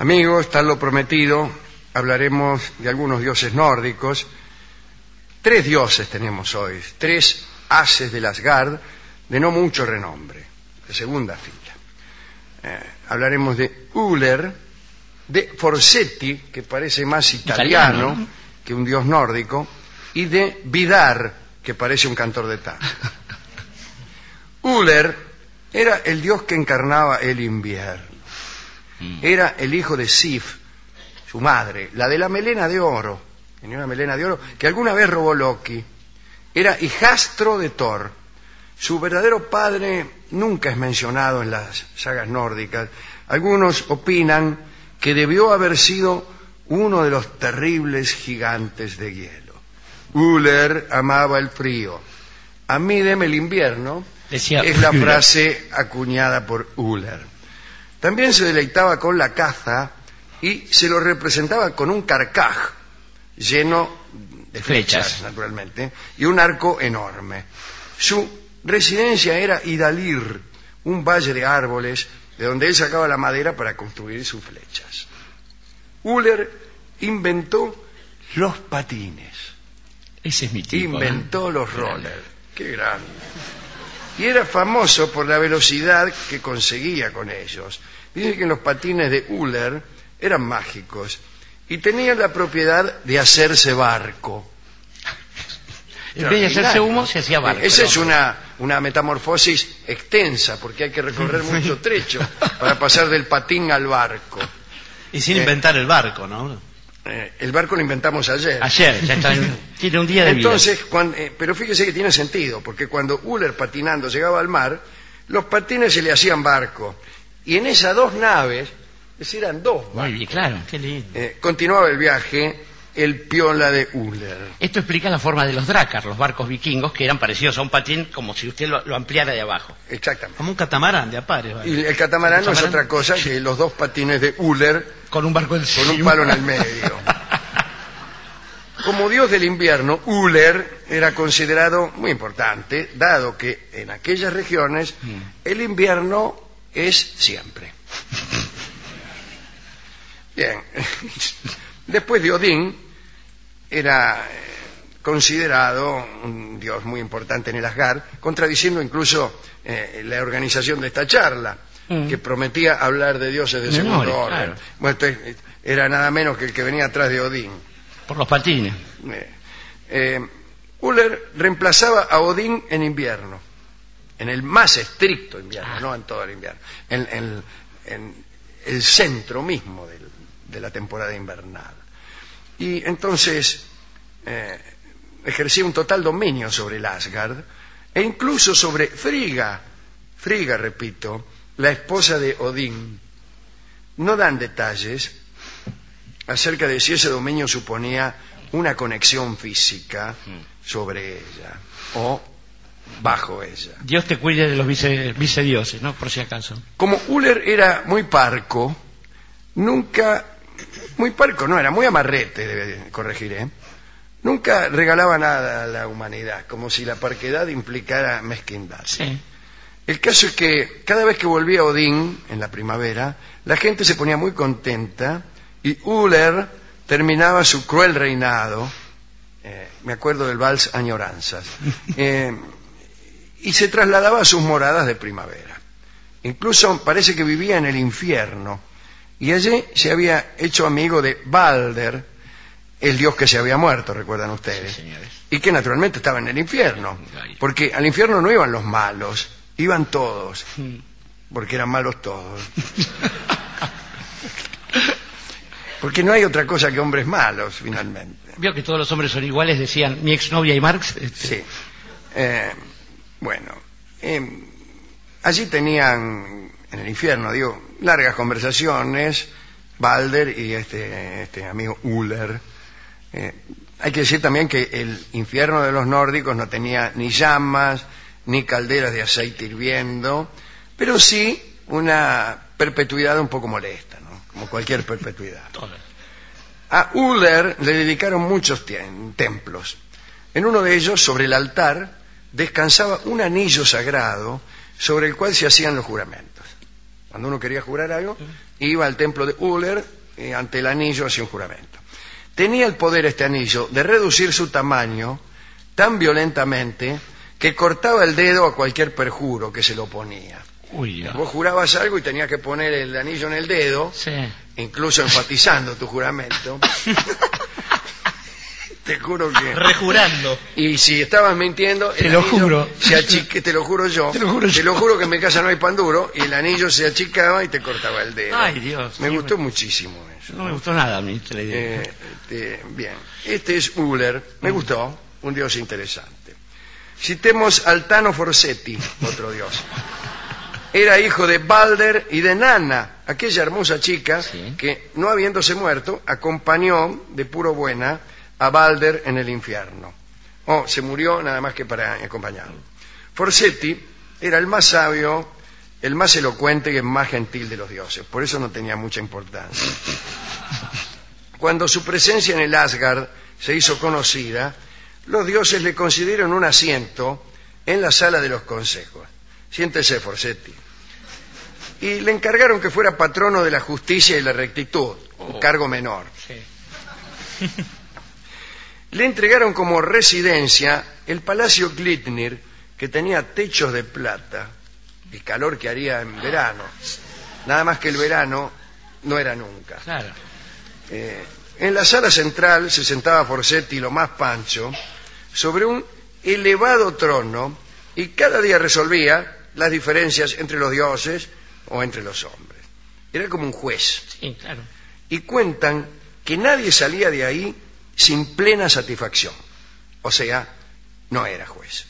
Amigos, tal lo prometido, hablaremos de algunos dioses nórdicos. 3 dioses tenemos hoy, 3 haces del Asgard de no mucho renombre, de segunda fila. Hablaremos de Uller, de Forsetti, que parece más italiano, ¿no?, que un dios nórdico, y de Vidar, que parece un cantor de tango. Uller era el dios que encarnaba el invierno. Era el hijo de Sif, su madre, la de la melena de oro. Tenía una melena de oro que alguna vez robó Loki. Era hijastro de Thor. Su verdadero padre nunca es mencionado en las sagas nórdicas. Algunos opinan que debió haber sido uno de los terribles gigantes de hielo. Uller amaba el frío. A mí deme el invierno, decía, es la frase acuñada por Uller. También se deleitaba con la caza y se lo representaba con un carcaj lleno de flechas, naturalmente, y un arco enorme. Su residencia era Idalir, un valle de árboles de donde él sacaba la madera para construir sus flechas. Uller inventó los patines. Ese es mi tipo. Inventó los rollers. Qué grande. Y era famoso por la velocidad que conseguía con ellos. Dice que los patines de Uller eran mágicos y tenían la propiedad de hacerse barco. En vez de hacerse humo, se hacía barco. Esa es una metamorfosis extensa, porque hay que recorrer mucho trecho para pasar del patín al barco. Y sin inventar el barco, ¿no? El barco lo inventamos ayer. Ayer, ya está, tiene un día de vida. Entonces, pero fíjese que tiene sentido, porque cuando Uller patinando llegaba al mar, los patines se le hacían barco. Y en esas 2 naves, es decir, eran 2 barcos. Muy bien, claro, qué lindo. Continuaba el viaje el piola de Uller. Esto explica la forma de los drácar, los barcos vikingos, que eran parecidos a un patín, como si usted lo ampliara de abajo. Exactamente. Como un catamarán de a pares. ¿Vale? Y el catamarán no es otra cosa que los 2 patines de Uller con un barco encima, con un palo en el medio. Como dios del invierno, Uller era considerado muy importante, dado que en aquellas regiones el invierno es siempre. Bien. Después de Odín, era considerado un dios muy importante en el Asgard, contradiciendo incluso la organización de esta charla, que prometía hablar de dioses de segundo orden. Claro. Bueno, era nada menos que el que venía atrás de Odín. Por los patines. Uller reemplazaba a Odín en invierno, en el más estricto invierno, no en todo el invierno, en el centro mismo de la temporada invernal. Y entonces ejercía un total dominio sobre el Asgard e incluso sobre Frigga, repito, la esposa de Odín. No dan detalles acerca de si ese dominio suponía una conexión física sobre ella o bajo ella. Dios te cuide de los vicedioses, ¿no? Por si acaso. Como Uller era muy parco, era muy amarrete, debe corregir, nunca regalaba nada a la humanidad, como si la parquedad implicara mezquindad. Sí. El caso es que cada vez que volvía Odín en la primavera, la gente se ponía muy contenta y Uller terminaba su cruel reinado, me acuerdo del vals Añoranzas, y se trasladaba a sus moradas de primavera. Incluso parece que vivía en el infierno, y allí se había hecho amigo de Balder, el dios que se había muerto, recuerdan ustedes, sí, señores, y que naturalmente estaba en el infierno, porque al infierno no iban los malos, iban todos, porque eran malos todos. Porque no hay otra cosa que hombres malos, finalmente. Vio que todos los hombres son iguales, decían mi exnovia y Marx. Sí. Bueno, allí tenían, en el infierno, largas conversaciones, Balder y este amigo Uller. Hay que decir también que el infierno de los nórdicos no tenía ni llamas, ni calderas de aceite hirviendo, pero sí una perpetuidad un poco molesta, ¿no? Como cualquier perpetuidad. A Uller le dedicaron muchos templos. En uno de ellos, sobre el altar, descansaba un anillo sagrado sobre el cual se hacían los juramentos. Cuando uno quería jurar algo, iba al templo de Uller y ante el anillo hacía un juramento. Tenía el poder este anillo de reducir su tamaño tan violentamente que cortaba el dedo a cualquier perjuro que se lo ponía. Uy, Vos jurabas algo y tenías que poner el anillo en el dedo, sí. incluso enfatizando tu juramento. Te juro que... Rejurando. Y si estabas mintiendo, Te lo juro. te lo juro yo. Te lo juro que en mi casa no hay pan duro, y el anillo se achicaba y te cortaba el dedo. Ay, Dios. Me gustó muchísimo eso. No me gustó nada a mí la idea. Bien. Este es Uller. Me gustó. Un dios interesante. Citemos al Tano Forsetti, otro dios. Era hijo de Balder y de Nanna, aquella hermosa chica que, no habiéndose muerto, acompañó de puro buena a Balder en el infierno. Se murió nada más que para acompañarlo. Forsetti era el más sabio, el más elocuente y el más gentil de los dioses. Por eso no tenía mucha importancia. Cuando su presencia en el Asgard se hizo conocida, los dioses le concedieron un asiento en la sala de los consejos. Siéntese, Forsetti. Y le encargaron que fuera patrono de la justicia y la rectitud, un cargo menor. Sí. Le entregaron como residencia el Palacio Glitnir, que tenía techos de plata, el calor que haría en verano. Nada más que el verano no era nunca. Claro. En la sala central se sentaba Forsetti, lo más pancho, sobre un elevado trono, y cada día resolvía las diferencias entre los dioses o entre los hombres. Era como un juez. Sí, claro. Y cuentan que nadie salía de ahí sin plena satisfacción. O sea, no era juez.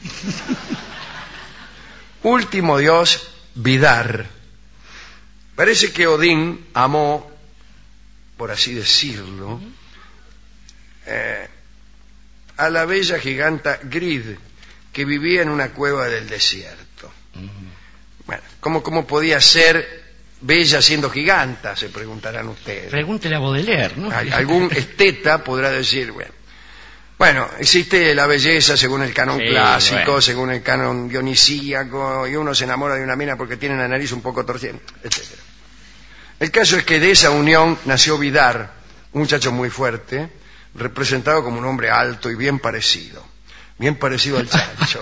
Último dios, Vidar. Parece que Odín amó, por así decirlo, a la bella giganta Grid, que vivía en una cueva del desierto. Bueno, ¿cómo podía ser bella siendo giganta? Se preguntarán ustedes. Pregúntele a Baudelaire, ¿no? Algún esteta podrá decir, bueno, existe la belleza según el canon clásico, según el canon dionisíaco, y uno se enamora de una mina porque tiene la nariz un poco torcida, etc. El caso es que de esa unión nació Vidar, un muchacho muy fuerte, representado como un hombre alto y bien parecido al chancho.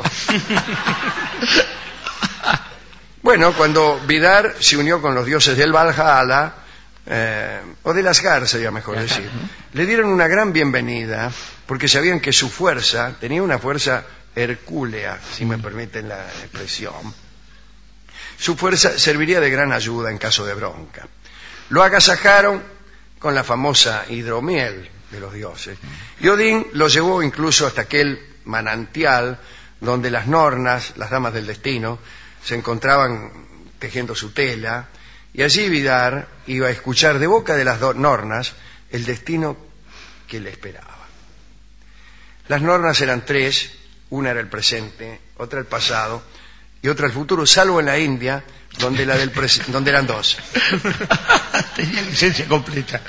Bueno, cuando Vidar se unió con los dioses del Valhalla, o del Asgard sería mejor decir, le dieron una gran bienvenida, porque sabían que su fuerza, tenía una fuerza hercúlea, si me permiten la expresión. Su fuerza serviría de gran ayuda en caso de bronca. Lo agasajaron con la famosa hidromiel de los dioses, y Odín lo llevó incluso hasta aquel manantial donde las Nornas, las damas del destino, se encontraban tejiendo su tela, y allí Vidar iba a escuchar de boca de las Nornas el destino que le esperaba. Las Nornas eran tres, una era el presente, otra el pasado y otra el futuro, salvo en la India, donde donde eran dos. Tenía licencia completa.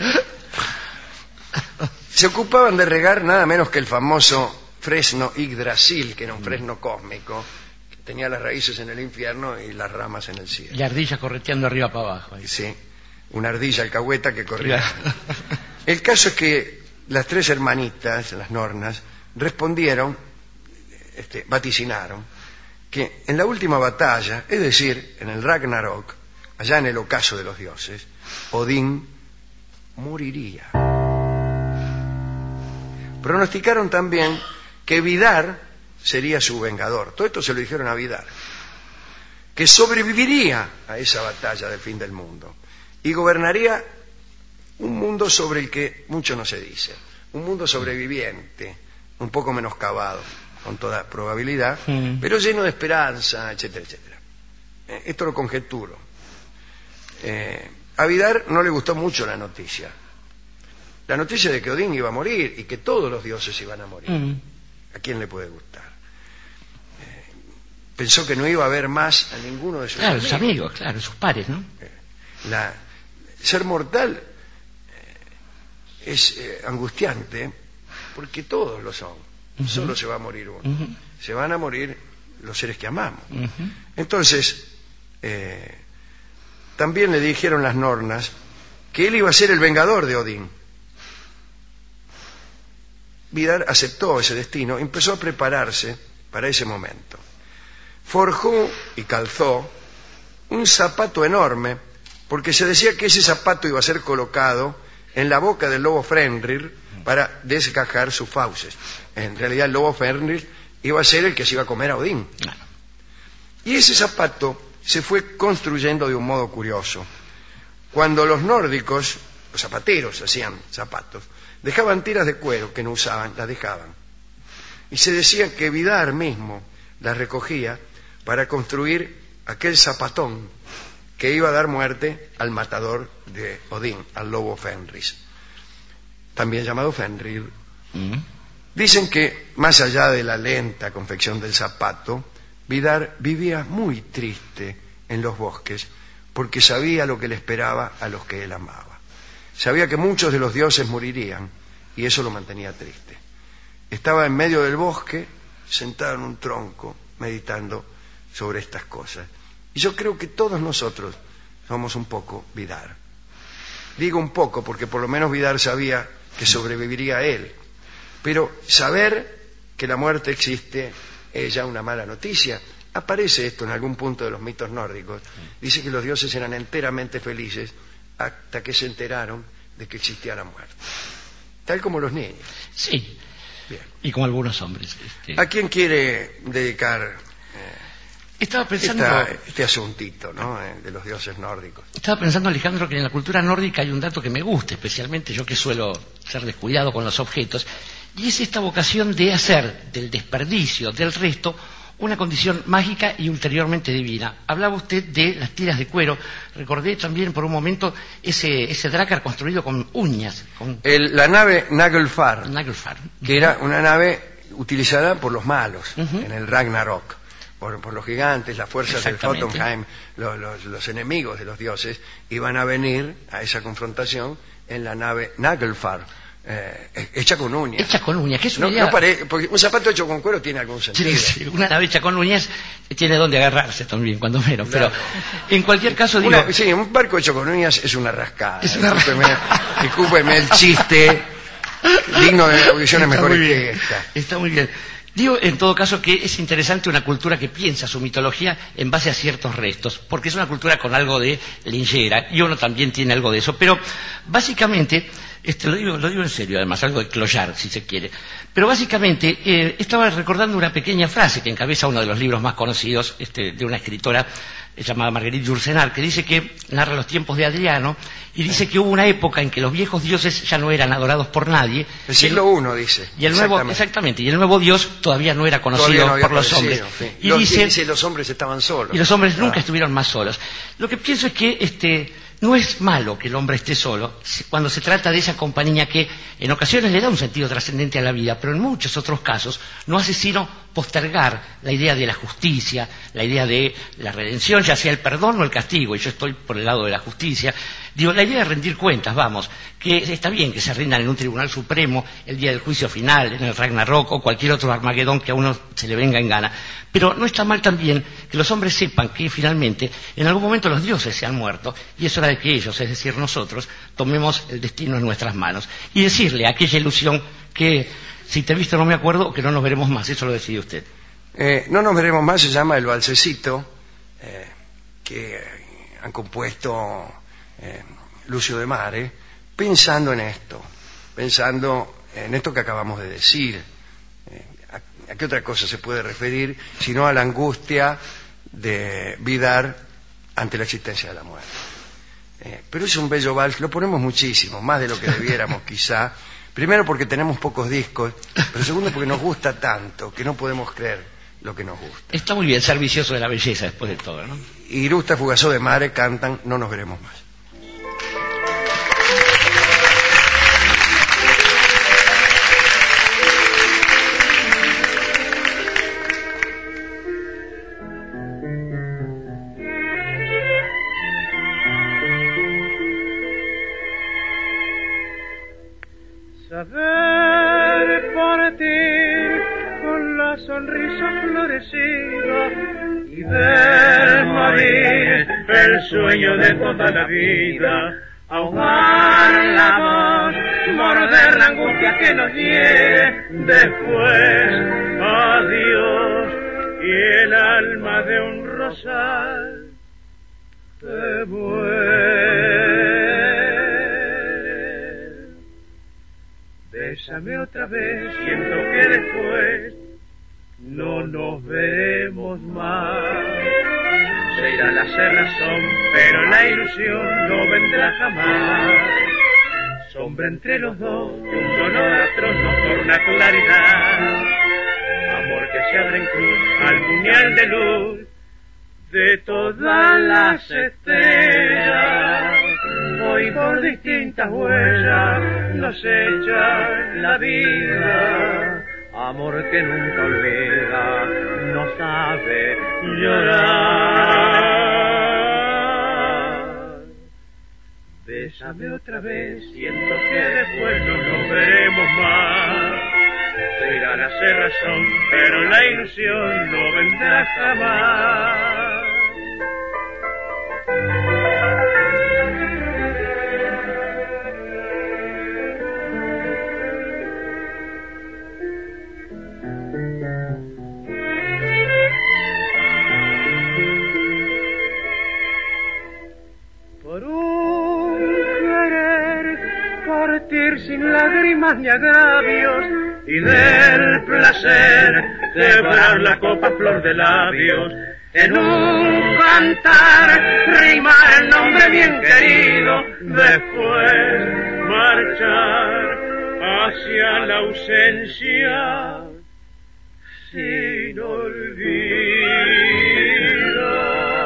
Se ocupaban de regar nada menos que el famoso fresno Yggdrasil, que era un fresno cósmico, que tenía las raíces en el infierno y las ramas en el cielo. Y ardillas correteando arriba para abajo. Ahí. Sí, una ardilla alcahueta que corría. El caso es que las tres hermanitas, las Nornas, respondieron, vaticinaron, que en la última batalla, es decir, en el Ragnarok, allá en el ocaso de los dioses, Odín moriría. Pronosticaron también que Vidar sería su vengador. Todo esto se lo dijeron a Vidar, que sobreviviría a esa batalla del fin del mundo y gobernaría un mundo sobre el que mucho no se dice, un mundo sobreviviente, un poco menoscabado, con toda probabilidad, pero lleno de esperanza, etcétera, etcétera. Esto lo conjeturo. A Vidar no le gustó mucho la noticia de que Odín iba a morir y que todos los dioses iban a morir. ¿A quién le puede gustar? Pensó que no iba a haber más a ninguno de sus amigos. Sus amigos, claro, sus pares, ¿no? Ser mortal es angustiante porque todos lo son. Solo se va a morir uno. Se van a morir los seres que amamos. Entonces, también le dijeron las nornas que él iba a ser el vengador de Odín. Vidar aceptó ese destino y empezó a prepararse para ese momento. Forjó y calzó un zapato enorme, porque se decía que ese zapato iba a ser colocado en la boca del lobo Fenrir para desgajar sus fauces. En realidad el lobo Fenrir iba a ser el que se iba a comer a Odín. Y ese zapato se fue construyendo de un modo curioso. Cuando los nórdicos, los zapateros, hacían zapatos, dejaban tiras de cuero que no usaban, las dejaban. Y se decía que Vidar mismo las recogía para construir aquel zapatón que iba a dar muerte al matador de Odín, al lobo Fenrir, también llamado Fenrir. Dicen que, más allá de la lenta confección del zapato, Vidar vivía muy triste en los bosques porque sabía lo que le esperaba a los que él amaba. Sabía que muchos de los dioses morirían y eso lo mantenía triste. Estaba en medio del bosque, sentado en un tronco, meditando sobre estas cosas. Y yo creo que todos nosotros somos un poco Vidar. Digo un poco porque por lo menos Vidar sabía que sobreviviría a él. Pero saber que la muerte existe es ya una mala noticia. Aparece esto en algún punto de los mitos nórdicos. Dice que los dioses eran enteramente felices hasta que se enteraron de que existía la muerte. Tal como los niños. Sí. Bien. Y como algunos hombres. ¿A quién quiere dedicar estaba pensando este asuntito, ¿no? De los dioses nórdicos? Estaba pensando, Alejandro, que en la cultura nórdica hay un dato que me gusta, especialmente yo que suelo ser descuidado con los objetos, y es esta vocación de hacer del desperdicio del resto una condición mágica y ulteriormente divina. Hablaba usted de las tiras de cuero. Recordé también por un momento ese Drakkar construido con uñas. La nave Naglfar, que era una nave utilizada por los malos en el Ragnarok, por los gigantes, las fuerzas del Jotunheim, los enemigos de los dioses, iban a venir a esa confrontación en la nave Naglfar. Hecha con uñas. Hecha con uñas, que es una idea... porque un zapato hecho con cuero tiene algún sentido. Sí, una nave hecha con uñas tiene donde agarrarse también, cuando menos. Claro. Pero en cualquier caso digo... Sí, un barco hecho con uñas es una rascada. Discúlpeme el chiste, digno de audiciones mejores que esta. Está muy bien. Digo, en todo caso, que es interesante una cultura que piensa su mitología en base a ciertos restos, porque es una cultura con algo de lingera, y uno también tiene algo de eso. Pero, básicamente, lo digo en serio, además, algo de clochard, si se quiere. Pero, básicamente, estaba recordando una pequeña frase que encabeza uno de los libros más conocidos de una escritora llamada Marguerite Yourcenar, que dice que narra los tiempos de Adriano, y dice que hubo una época en que los viejos dioses ya no eran adorados por nadie. El siglo I, dice. Y el nuevo, exactamente, y el nuevo dios todavía no era conocido por los hombres. Sí. Y dice los hombres estaban solos. Y los hombres nunca estuvieron más solos. Lo que pienso es que no es malo que el hombre esté solo cuando se trata de esa compañía que en ocasiones le da un sentido trascendente a la vida, pero en muchos otros casos no hace sino postergar la idea de la justicia, la idea de la redención, ya sea el perdón o el castigo, y yo estoy por el lado de la justicia. Digo, la idea de rendir cuentas, vamos, que está bien que se rindan en un tribunal supremo el día del juicio final, en el Ragnarok o cualquier otro Armagedón que a uno se le venga en gana, pero no está mal también que los hombres sepan que finalmente en algún momento los dioses se han muerto y es hora de que ellos, es decir nosotros, tomemos el destino en nuestras manos y decirle a aquella ilusión que si te he visto no me acuerdo, que no nos veremos más. Eso lo decide usted. No nos veremos más, se llama el valsecito que han compuesto Lucio de Mare, pensando en esto que acabamos de decir. ¿A qué otra cosa se puede referir sino a la angustia de Vidar ante la existencia de la muerte? Pero es un bello vals, lo ponemos muchísimo, más de lo que debiéramos quizá. Primero porque tenemos pocos discos, pero segundo porque nos gusta tanto que no podemos creer lo que nos gusta. Está muy bien ser vicioso de la belleza después de todo, ¿no? Y Lusta Fugazó de Mare cantan No nos veremos más. Saber partir con la sonrisa florecida y ver morir el sueño de toda la vida, ahogar la voz, morder la angustia que nos hiere, después adiós, y el alma de un rosal se muere. Bésame otra vez, siento que después no nos veremos más. Se irá la cerrazón, pero la ilusión no vendrá jamás. Sombra entre los dos, un dolor atroz nos torna claridad. Amor que se abre en cruz al puñal de luz de todas las estrellas. Hoy por distintas huellas nos echa la vida. Amor que nunca olvida, no sabe llorar. Bésame otra vez, siento que después no nos veremos más. Se irá la cerrazón, pero la ilusión no vendrá jamás. Sin lágrimas ni agravios, y del placer quebrar la copa flor de labios, en un cantar rima el nombre bien querido, después marchar hacia la ausencia sin olvido.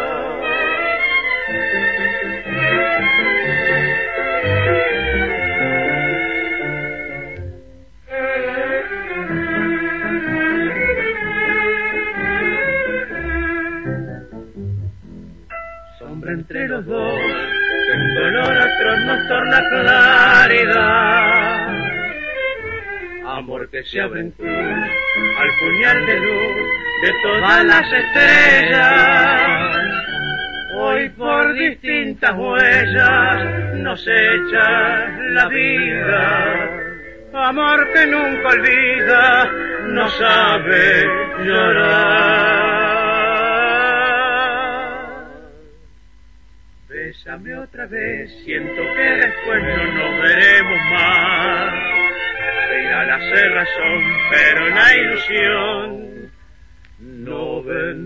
Entre los dos, que un dolor atroz nos torna claridad. Amor que se abre en cruz al puñal de luz de todas las estrellas. Hoy por distintas huellas nos echa la vida. Amor que nunca olvida, no sabe llorar. Bésame otra vez, siento que después no nos veremos más. Se irá la cerrazón, pero la ilusión no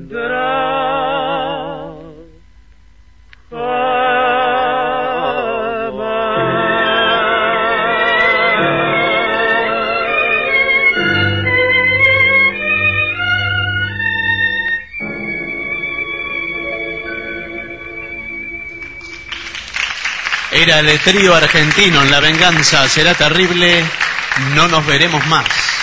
vendrá jamás. Era el trío argentino en La Venganza Será Terrible, no nos veremos más.